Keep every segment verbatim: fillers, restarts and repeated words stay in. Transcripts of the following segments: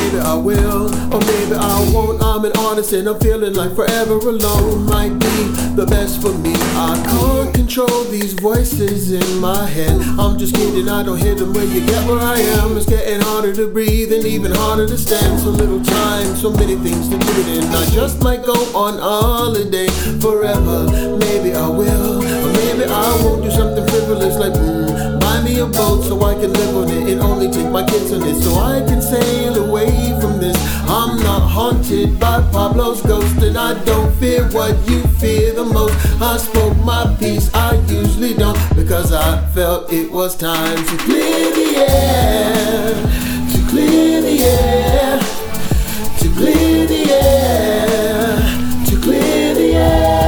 maybe I will, or maybe I won't. I'm an artist and I'm feeling like forever alone might be the best for me. I can't control these voices in my head. I'm just kidding, I don't hear them when you get where I am. It's getting harder to breathe and even harder to stand. So little time, so many things to do it in. I just might go on holiday forever. Maybe I will, or maybe I won't. Do something frivolous like mm, buy me a boat so I can live on it and only take my kids on it so I can sail away from this. I'm not haunted by Pablo's ghost, and I don't fear what you fear the most. I spoke my piece, I usually don't, because I felt it was time to clear the air, to clear the air, to clear the air, to clear the air.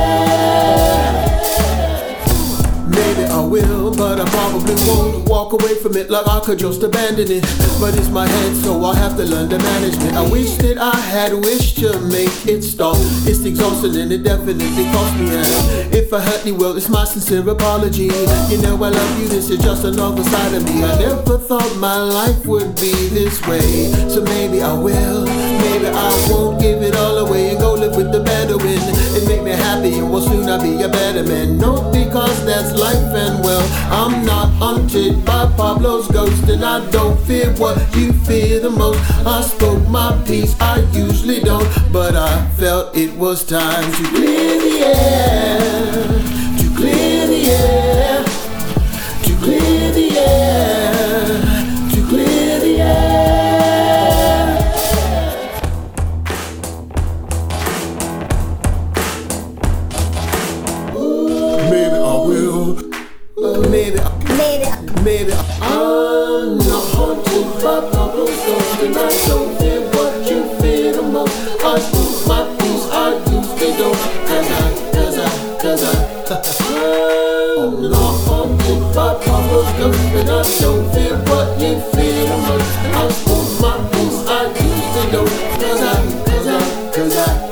Maybe I will, but I probably won't walk away from it like I could just abandon it. But it's my head, so I have to learn to manage it. I wish that I had wished to make it stop. It's exhausting and it definitely cost me. And if I hurt you, well, it's my sincere apology. You know I love you, this is just another side of me. I never thought my life would be this way. So maybe I will, maybe I won't give it all away and go live with the Bedouin. It make me happy and will soon I be a better man. Not because that's life and well, I'm not haunted by Pablo's ghost, and I don't fear what you fear the most. I spoke my piece, I usually don't, but I felt it was time to clear the air, to clear the air, to clear the air, to clear the air. Maybe I will, maybe I Maybe Maybe I'm not haunted by Pablo's ghost, and I don't fear what you fear the most. I spoke my piece, I usually don't, cause I, cause I, cause I I'm not haunted by Pablo's ghost, and I don't fear what you fear the most. I spoke my piece, I usually don't, cause I, cause I, cause I